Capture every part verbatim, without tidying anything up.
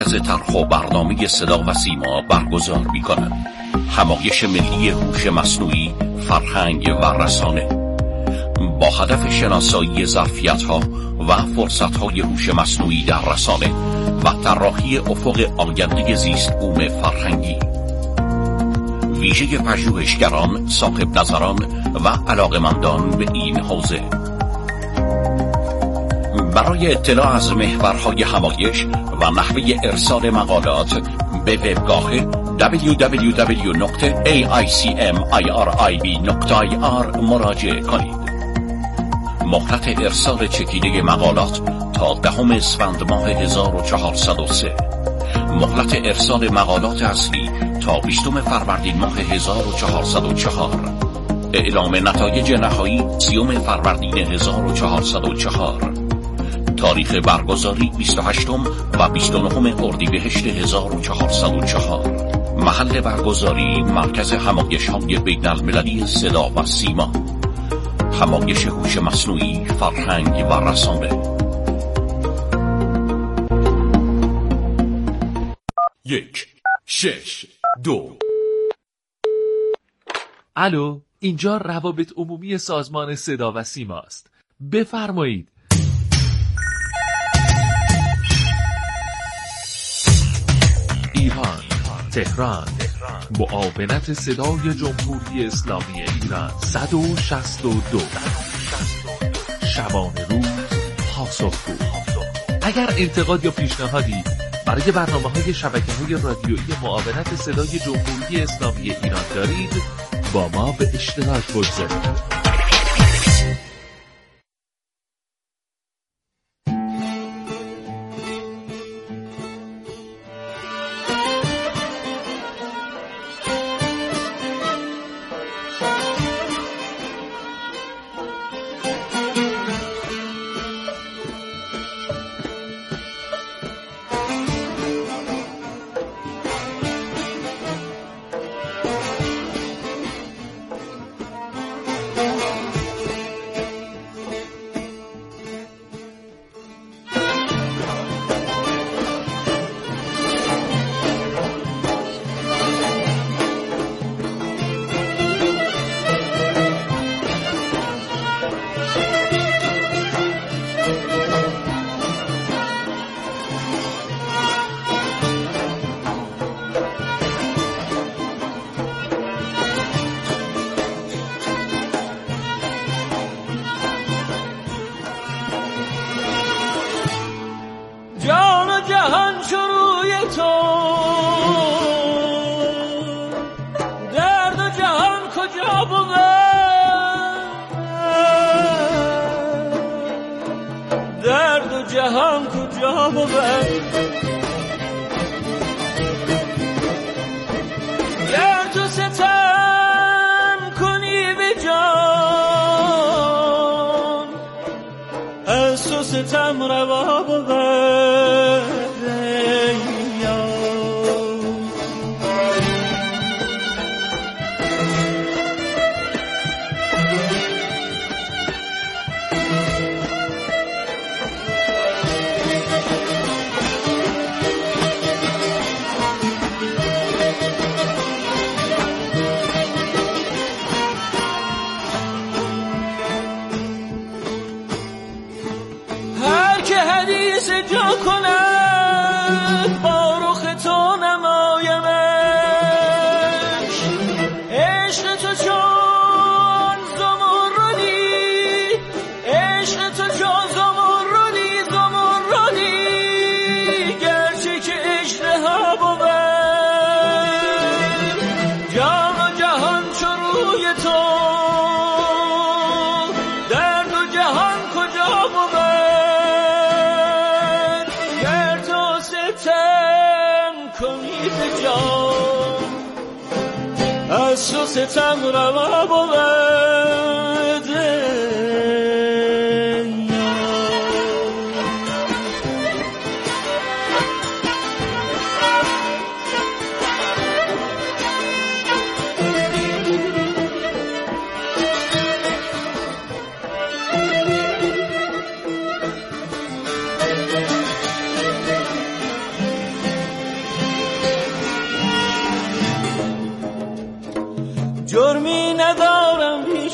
از طرح و برنامه صدا و سیما برگزار می‌کند. همایش ملی هوش مصنوعی، فرهنگ و رسانه با هدف شناسایی ظرفیت‌ها و فرصت‌های هوش مصنوعی در رسانه و طراحی افق آینده زیست بوم فرهنگی. ویژه پژوهشگران، صاحب نظران و علاقمندان به این حوزه. برای اطلاع از محورهای همایش و نحوه ارسال مقالات به وبگاه دبلیو دبلیو دبلیو دات ای آی سی ام آی آر آی بی دات آی آر مراجعه کنید. مهلت ارسال چکیده مقالات تا دهم اسفند ماه هزار و چهارصد و سه. مهلت ارسال مقالات اصلی تا بیستم فروردین ماه هزار و چهارصد و چهار. اعلام نتایج نهایی سیوم فروردین هزار و چهارصد و چهار. تاریخ برگزاری بیست و هشتم و بیست و نهم اردیبهشت هزار و چهارصد و چهار. محل برگزاری مرکز همایش‌های بین‌المللی صدا و سیما. همایش هوش مصنوعی، فرهنگ و رسانه. یک، شش، دو. الو، اینجا روابط عمومی سازمان صدا و سیما است. بفرمایید. ایران، تهران، معاونت صدای جمهوری اسلامی ایران، صد و شصت و دو. شبانه روز پاسخگو. اگر انتقاد یا پیشنهادی برای برنامه‌های شبکه‌های رادیویی معاونت صدای جمهوری اسلامی ایران دارید، با ما به اشتراک بگذارید. ستم روا بود.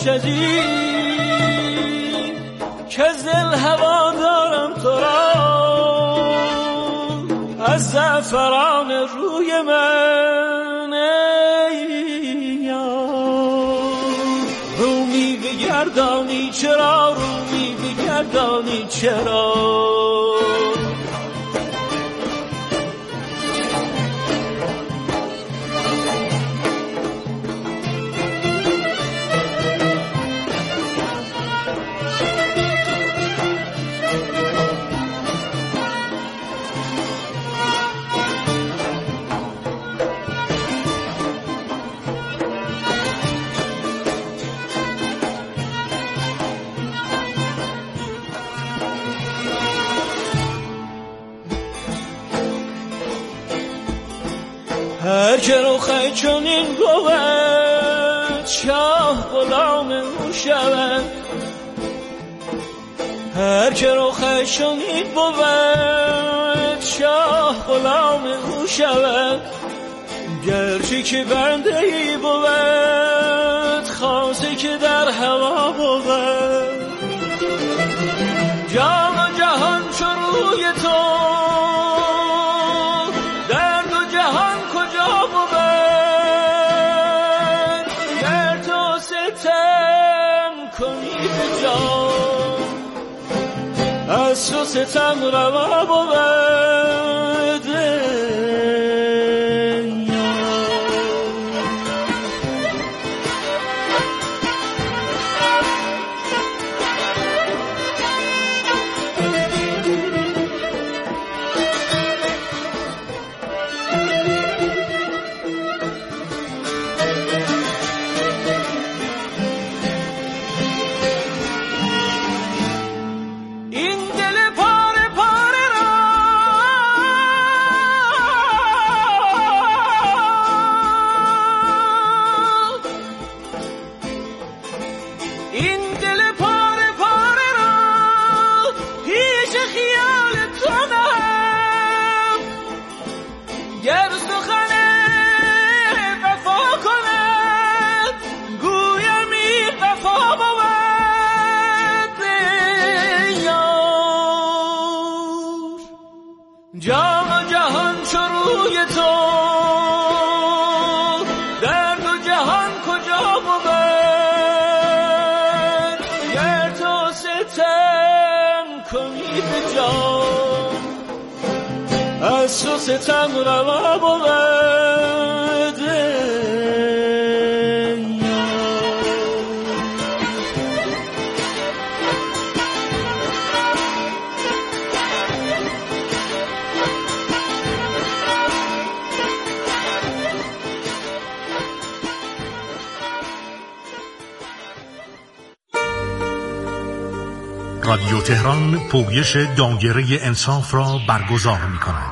مشهدی که دل هوا دارم تو را از زعفران روی من رومی بگردانی چرا رومی بگردانی چرا هر که رو خواهی چنین بود شاه غلام او شود هر که رو خواهی چنین بود شاه غلام او شود گرچه که بنده ای بود خاصه که در هوا بود جان و جهان چو روی تو از تو ستم روا بود از تو ستم روا بود رادیو تهران پویش دایره انصاف را برگزار می کند.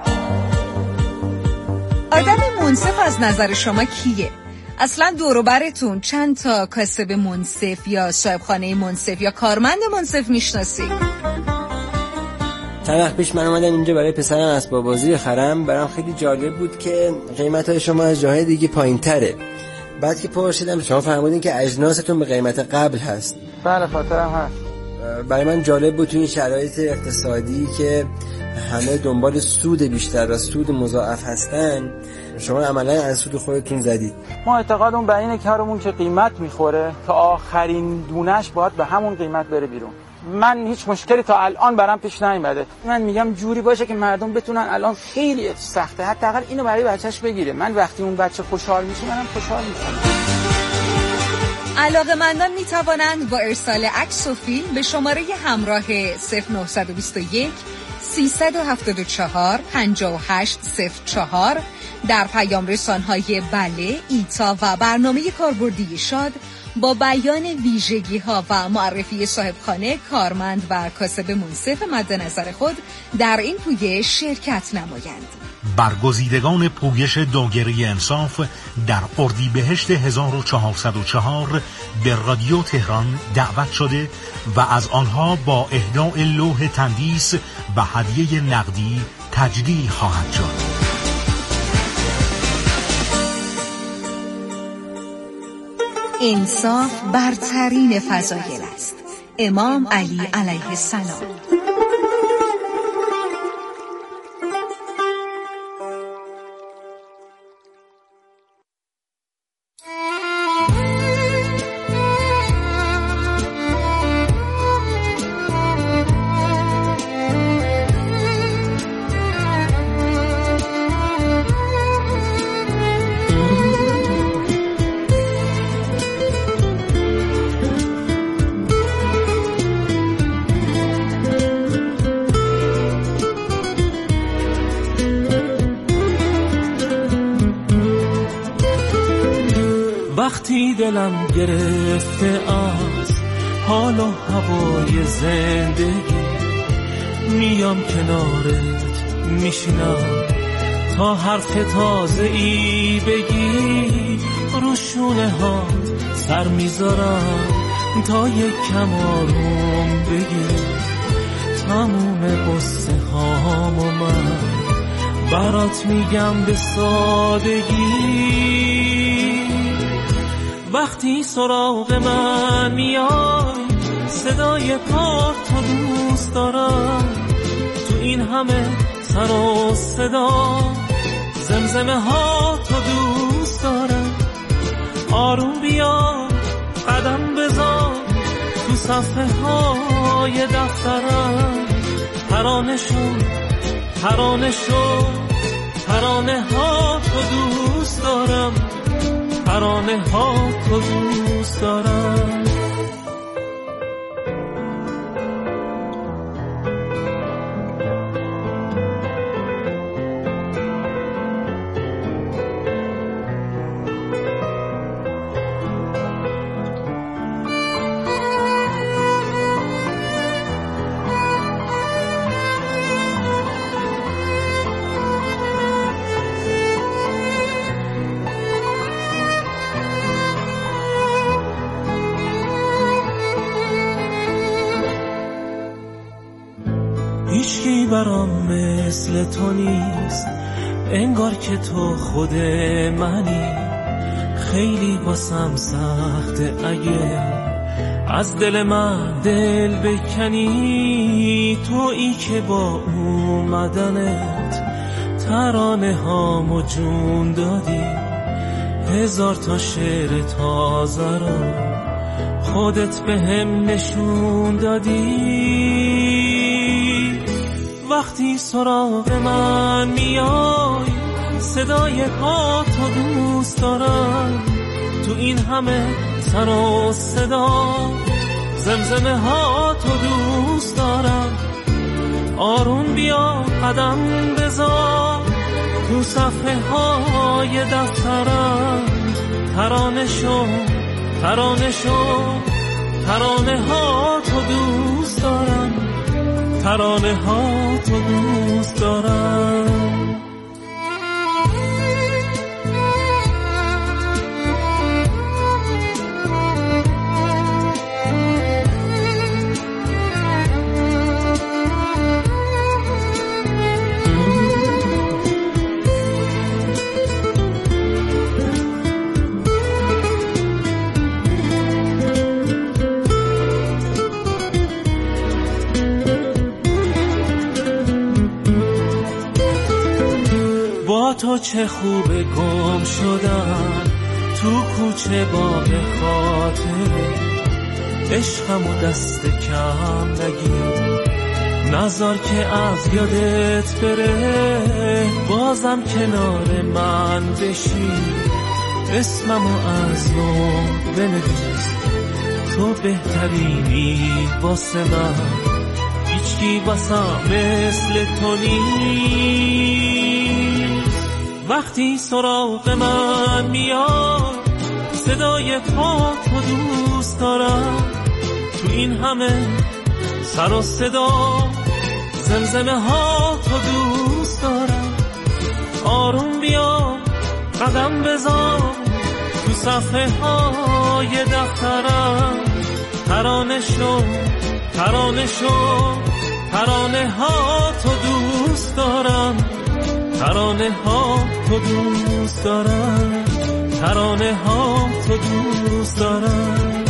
آدم منصف از نظر شما کیه؟ اصلا دور و برتون چند تا کاسب منصف یا صاحبخانه منصف یا کارمند منصف میشناسید؟ چند وقت پیش من اومدم اینجا برای پسرم اسباب بازی بخرم. برام خیلی جالب بود که قیمت‌های شما از جاهای دیگه پایین‌تره. بعد که پرسیدم شما فرمودین که اجناستون به قیمت قبل هست. بله خاطرم هست. برای من جالب بود توی شرایط اقتصادی که همه دنبال سود بیشتر و سود مضاعف هستن شما عملا از سود خودتون زدید. ما اعتقادمون بر اینه که هرمون که قیمت میخوره تا آخرین دونش باید به همون قیمت بره بیرون. من هیچ مشکلی تا الان برام پیش نیومده. من میگم جوری باشه که مردم بتونن الان خیلی سخته حداقل اینو برای بچه‌ش بگیره. من وقتی اون بچه خوشحال میشه منم خوشحال میشم. علاقه‌مندان می توانند با ارسال عکس و فیلم به شماره همراه صفر نه دو یک سیصد و هفتاد و چهار پنجاه و هشت صفر چهار در پیام رسان‌های بله، ایتا و برنامه کاربردی شاد با بیان ویژگی‌ها و معرفی صاحبخانه، کارمند و کاسب منصف مد نظر خود در این پویش شرکت نمایند. برگزیدگان پویش دایره انصاف در اردیبهشت هزار و چهارصد و چهار به رادیو تهران دعوت شده و از آنها با اهداء لوح تندیس و هدیه نقدی تجلیل خواهد شد. انصاف برترین فضایل است. امام علی علیه السلام. وقتی دلم گرفته از حال و هوای زندگی، میام کنارت میشینم تا حرف تازه ای بگی، رو شونه ها سر میذارم تا یک کم آروم بگی، تموم قصه هام و من برات میگم به سادگی. وقتی سراغ من میای صدای پات تو دوست دارم، تو این همه سر و صدا زمزمه ها تو دوست دارم. آروم بیا قدم بذار تو صفحه های دفترم، ترانه شو ترانه شو ترانه ها تو دوست دارم، ترانه ها تو دوست دارم. هیچکی برام مثل تو نیست، انگار که تو خود منی. خیلی واسم سخته اگه از دل من دل بکنی، تویی که با اومدنت ترانه هامو جون دادی. هزار تا شعر تازه رو خودت به هم نشون دادی. وقتی سراغ من میای صدای پا تو دوست دارم، تو این همه سر و صدا زمزمه ها تو دوست دارم. آروم بیا قدم بذار تو صفحه های دفترم، ترانه شو ترانه شو ترانه ها تو دوست دارم، ترانه ها تو دوست دارم. تو چه خوبه گم شدن تو کوچه با به خاطر عشقم و دست کم نگیر، نذار که از یادت بره، بازم کنار من بشی، اسمم و از نو بنویس، تو بهترینی واسه من، هیچکی واسم مثل تو نیست. وقتی سراغ من میاد صدای پا تو دوست دارم، تو این همه سر و صدا زمزمه ها تو دوست دارم. آروم بیا قدم بذار تو صفحه های دفترم، ترانه شو ترانه شو ترانه ها تو دوست دارم، ترانه ها تو دوست دارم، ترانه ها تو دوست دارم،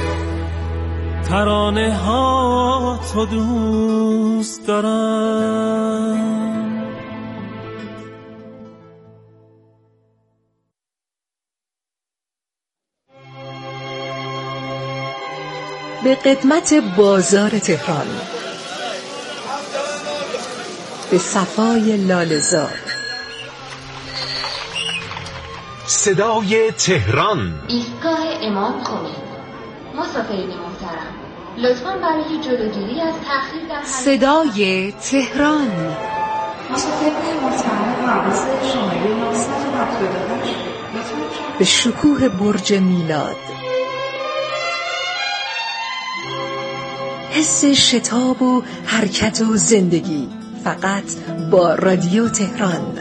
ترانه ها تو دوست دارم. به قدمت بازار تهران، به صفای لاله‌زار، صدای تهران، ایستگاه امام خمینی. مسافرین محترم، لطفاً برای جلوگیری از تأخیر در صدای تهران، مسافرین محترم حواس شماره نهصد و هفتاد و هشت به شکوه برج میلاد، حس شتاب و حرکت و زندگی فقط با رادیو تهران.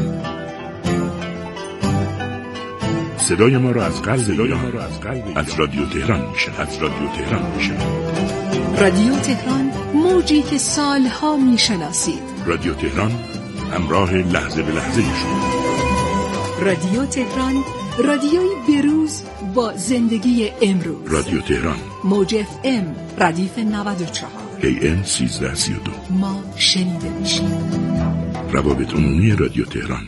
صدای ما را از قلب ایران از رادیو تهران میشه، از رادیو تهران میشه. رادیو تهران، موجی که سالها میشناسید. رادیو تهران، همراه لحظه به لحظه شما. رادیو تهران، رادیوی بروز با زندگی امروز. رادیو تهران، موج اف ام ردیف نود و چهار، ای ام سیزده سی و دو. ما شنیده میشیم. روابط عمومی رادیو تهران.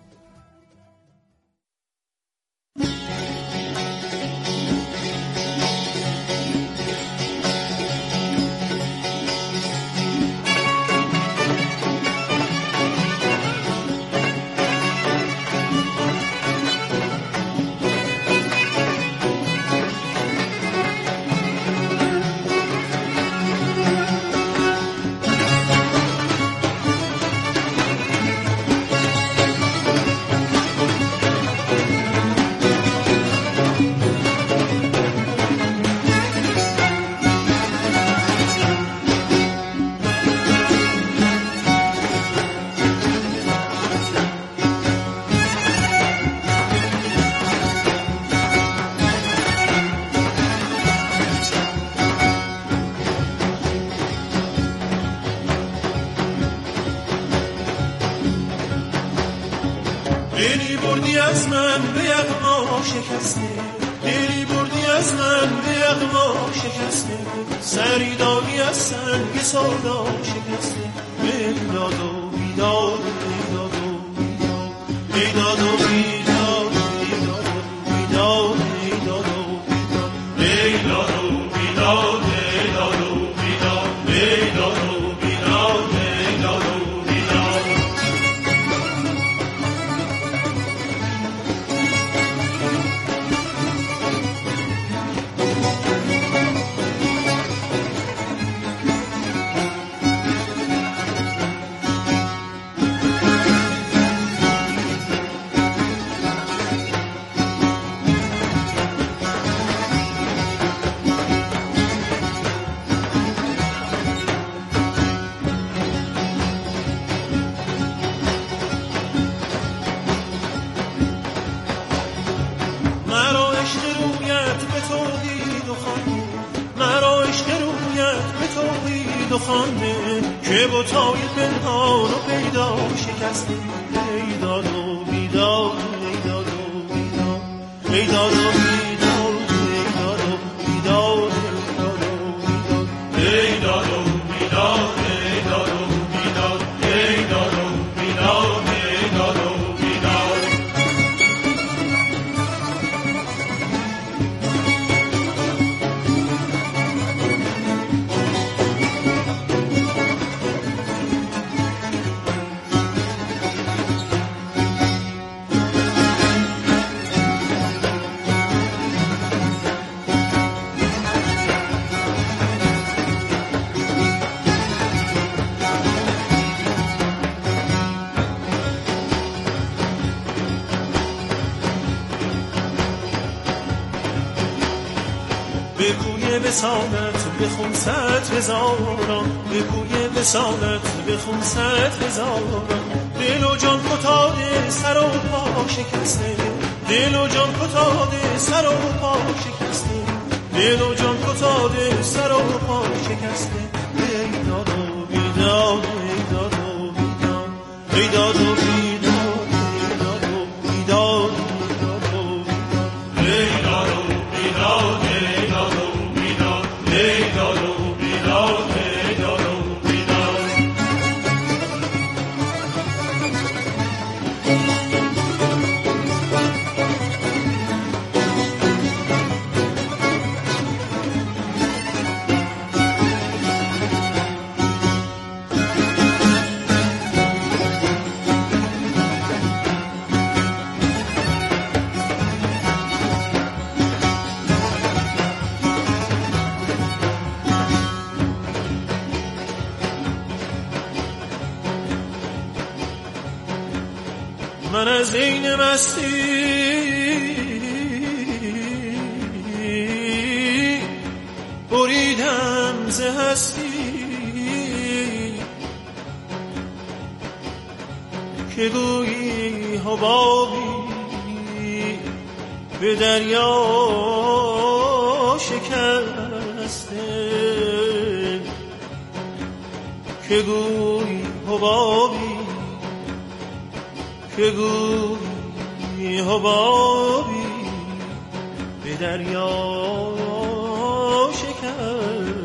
دلی بردی از من به یغما شکسته، دلی بردی از من به یغما شکسته، سری دادی از سنگ سودا شکسته. بیداد و بیداد، بیداد و بیداد، بیداد و بیداد، بیداد و بیداد، بیداد و بیداد، بیداد و بیداد، بیداد و بیداد، بیداد و بیداد، بیداد و بیداد. که بوتای پنهان و پیدا شکسته. بیداد و بیداد، بیداد و بیداد، بیداد و بیداد، بیداد و بیداد، بیداد و بیداد، بیداد و بیداد، بیداد و بیداد، بیداد و بیداد. به کوی وصالت بخون صد هزاران، به کوی وصالت بخون صد هزاران. دل و جان فتاده سر و پا شکسته، دل و جان فتاده سر و پا شکسته، دل و جان فتاده سر و پا شکسته. بیداد و بیداد، بیداد و بیداد، بیداد و بیداد. من از این مستی بریدم ز هستی که گویی حبابی به دریا شکسته که گویی حبابی که گویی حبابی به دریا شکسته.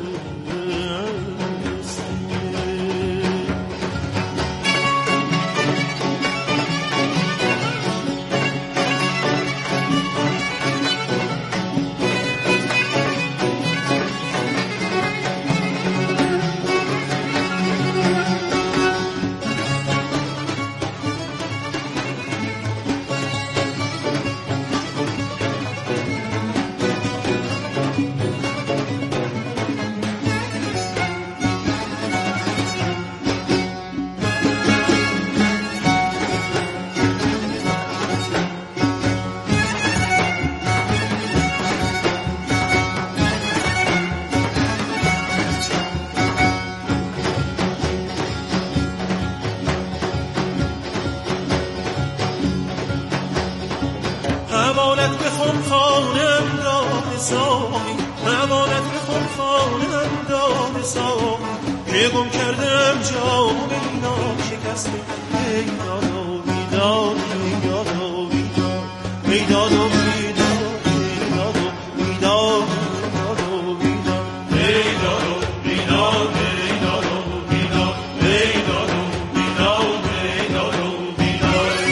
که گم کردم جام اینا شکسته ای دادا بیداد ای دادا بیداد ای دادا بیداد ای دادا بیداد ای دادا بیداد ای دادا بیداد ای دادا بیداد ای دادا بیداد ای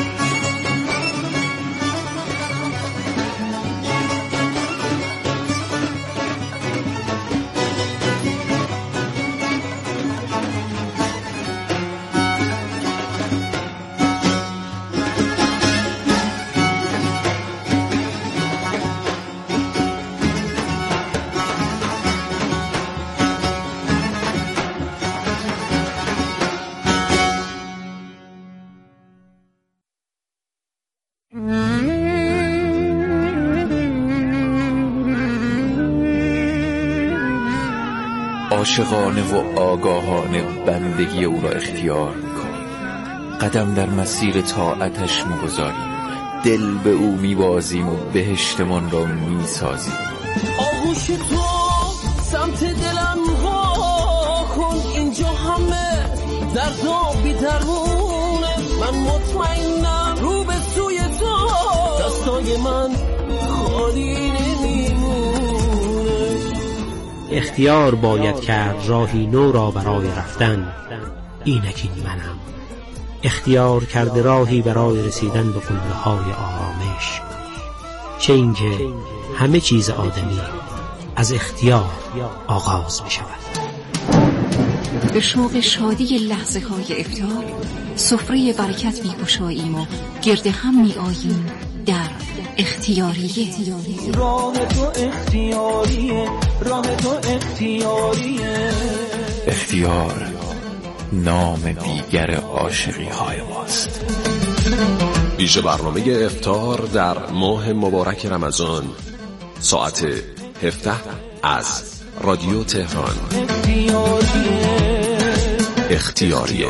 عاشقانه و آگاهانه بندگی او را اختیار می‌کنیم، قدم در مسیر طاعتش می‌گذاریم، دل به او می‌بازیم و بهشتمان را می‌سازیم. آغوش تو سمت دلم وا کن، اینجا همه درد و بی‌درمونه، من مطمئنم رو به سوی تو دستای من خالی نمیمونه. اختیار باید کرد راهی نو را برای رفتن، اینک این منم. اختیار کرده راهی برای رسیدن به قله‌های آرامش، چه اینکه همه چیز آدمی از اختیار آغاز می شود. به شوق شادی لحظه های افطار سفره برکت می گشاییم و گرد هم می آییم در اختیاریه. راه تو اختیاریه، راه تو اختیاریه. اختیار نام دیگر عاشقی های ماست. ویژه برنامه افطار در ماه مبارک رمضان ساعت هفده از رادیو تهران. اختیاریه اختیاریه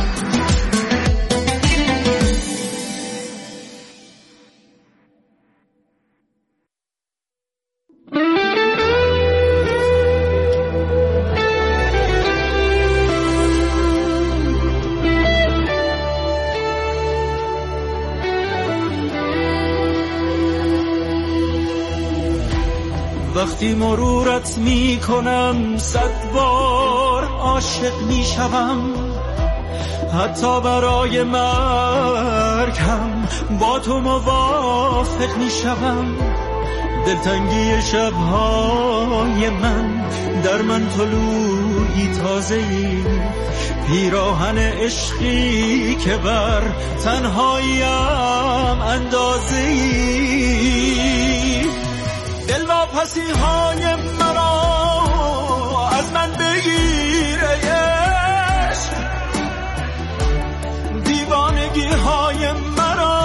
وقتی مرورت می کنم صد بار عاشق می شوم، حتی برای مرگم با تو موافق می شوم. دلتنگی شبهای من در من طلوعی تازه‌ای، پیراهن عشقی که بر تنهاییم اندازه‌ای. دل و پسی های مرا از من بگیره عشق، دیوانگی های مرا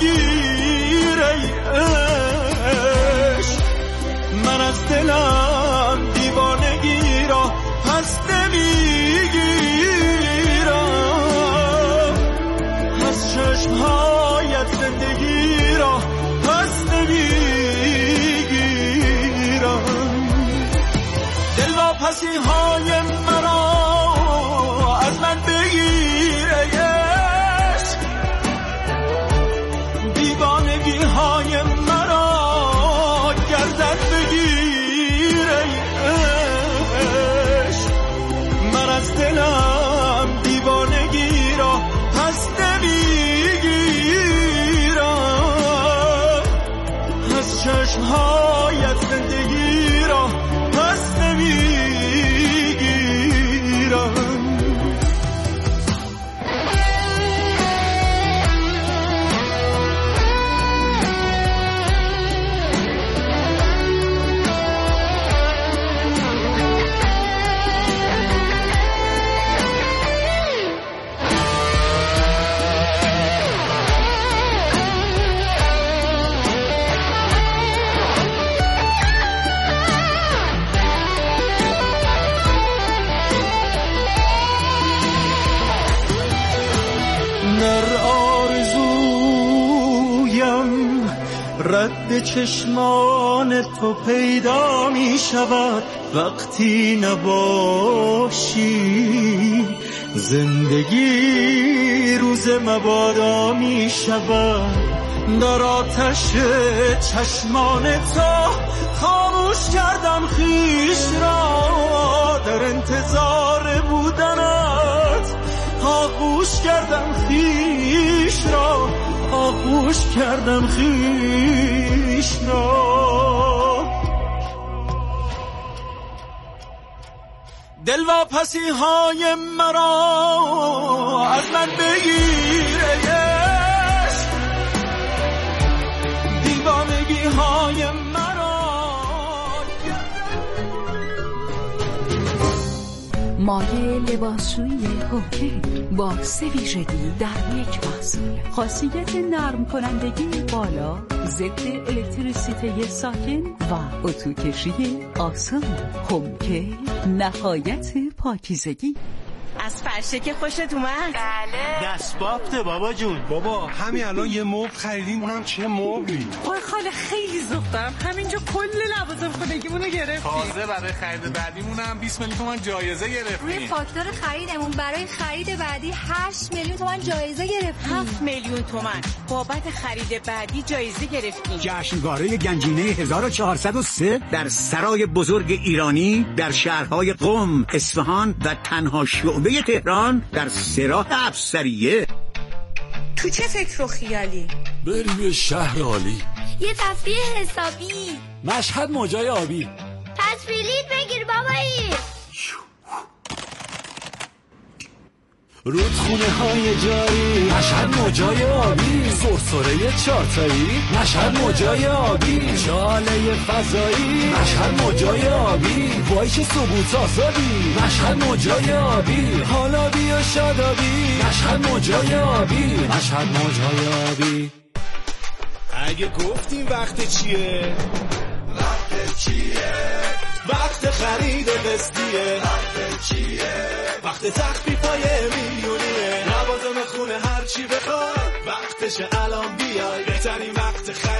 بگیر ای عشق، من از دلم دیوانگی را پس نمیگیرم، از چشمهایت زندگی را پس نمیگیرم. دل واپسی های مرا از من بگیر ای عشق، دیوانگی های مرا گردن بگیر ای عشق، من از دلم دیوانگی را پس نمیگیرم، از چشمهایت زندگی را پس نمیگیرم. در آرزویم رد چشمان تو پیدا می شود، وقتی نباشی زندگی روز مبادا می شود. در آتش چشمان تو خاموش کردم خویش را، در انتظار بودنت آغوش کردم خویش را، آغوش کردم خویش را. دل واپسی های مرا از من بگیر ای عشق، دیوانگی های مرا. مایه لباسشویی هوکه با سه ویژگی در یک محصول. خاصیت نرم کنندگی بالا، ضد الکتریسیته ساکن و اتوکشی آسان. هوکه نهایت پاکیزگی. از فرشه که خوشت اومد؟ بله. دست بافته بابا جون. بابا همین الان یه مبل خریدیم، اونم چه مبلی. وای خاله خیلی ذوق دارم، همینجا کل لوازم خونگیمونو گرفتیم. تازه برای خرید بعدیمون هم بیست میلیون تومان جایزه گرفتیم. روی فاکتور خریدمون برای خرید بعدی هشت میلیون تومان جایزه گرفتیم. هفت میلیون تومان بابت خرید بعدی جایزه گرفتیم. جشنواره گنجینه هزار و چهارصد و سه در سرای بزرگ ایرانی در شهرهای قم، اصفهان و تنها شعبه تهران در سراح افسریه. تو چه فکر و خیالی؟ بریم یه شهر عالی، یه تفریح حسابی، مشهد موجای آبی. پس بلیط بگیر بابایی. رودخونه های جاری، مشهد موجای آبی. سرسره چارتایی، مشهد موجای آبی. چاله فضایی، مشهد موجای آبی. وایش ثبوت آزادی، مشهد موجای آبی. حالا بیا شادابی، مشهد موجای آبی. مشهد موجای آبی. اگه گفتیم وقت چیه؟ وقت چیه؟ وقت خرید قسطیه. وقت چیه؟ وقت تخفیفای میلیونیه. لوازم خونه هر چی بخوای، وقتشه الان بیای. بهترین وقت خرید